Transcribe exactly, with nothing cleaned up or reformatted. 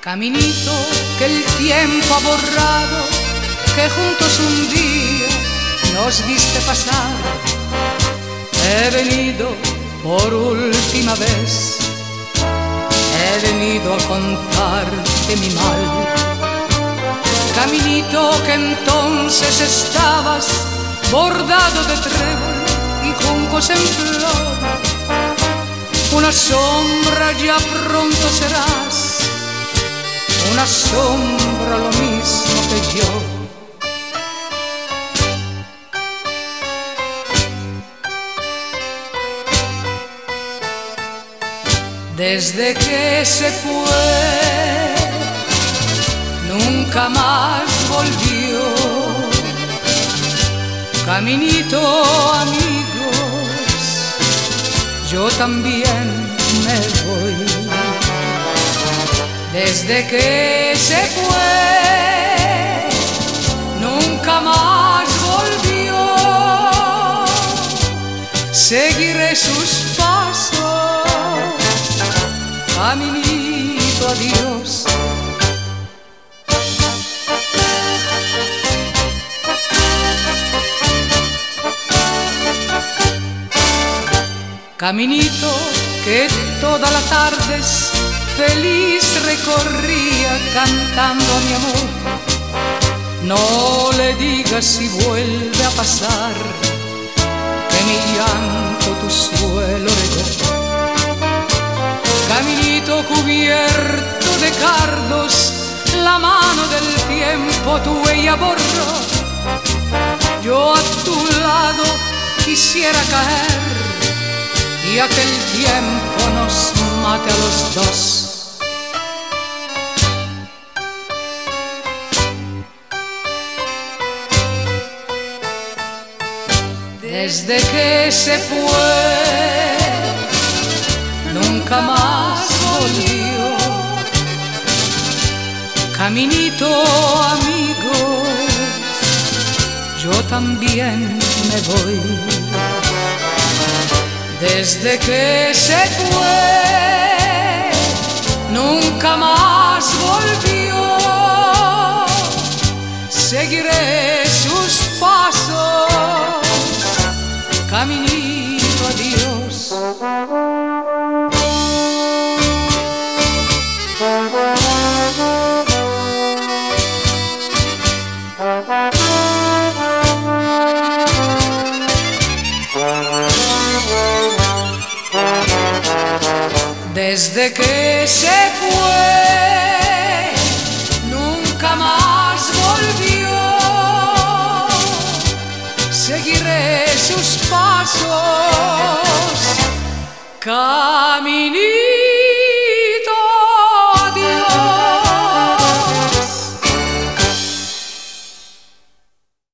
Caminito que el tiempo ha borrado, que juntos un día nos viste pasar. He venido por última vez, he venido a contarte mi mal. Caminito que entonces estabas bordado de trébol y juncos en flor. Una sombra ya pronto serás, una sombra lo mismo que yo. Desde que se fue, nunca más volvió. Caminito, amigos, yo también me voy. Desde que se fue, nunca más volvió. Seguiré sus pasos, caminito, adiós. Caminito que toda la tarde feliz recorría cantando a mi amor. No le digas si vuelve a pasar que mi llanto tu suelo regó. Caminito cubierto de cardos, la mano del tiempo tu huella borró. Yo a tu lado quisiera caer y aquel tiempo nos mate a los dos. Desde que se fue, nunca más volvió. Caminito, amigos, yo también me voy. Desde que se fue, nunca más volvió. Seguiré sus pasos, caminito, adiós. Desde que se fue, nunca más volvió. Seguiré sus pasos, caminito.